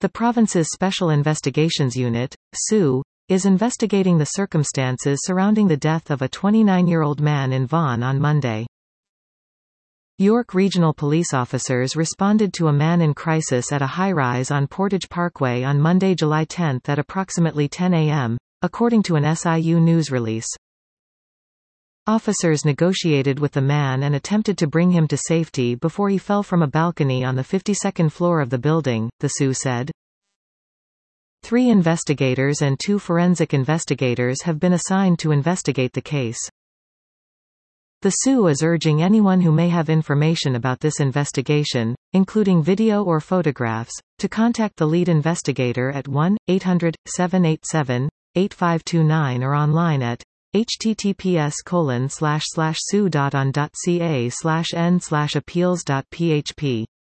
The province's Special Investigations Unit, SU, is investigating the circumstances surrounding the death of a 29-year-old man in Vaughan on Monday. York Regional Police officers responded to a man in crisis at a high-rise on Portage Parkway on Monday, July 10 at approximately 10 a.m., according to an SIU news release. Officers negotiated with the man and attempted to bring him to safety before he fell from a balcony on the 52nd floor of the building, the SU said. 3 investigators and 2 forensic investigators have been assigned to investigate the case. The SU is urging anyone who may have information about this investigation, including video or photographs, to contact the lead investigator at 1-800-787-8529 or online at https://su.on.ca/n/appeals.php.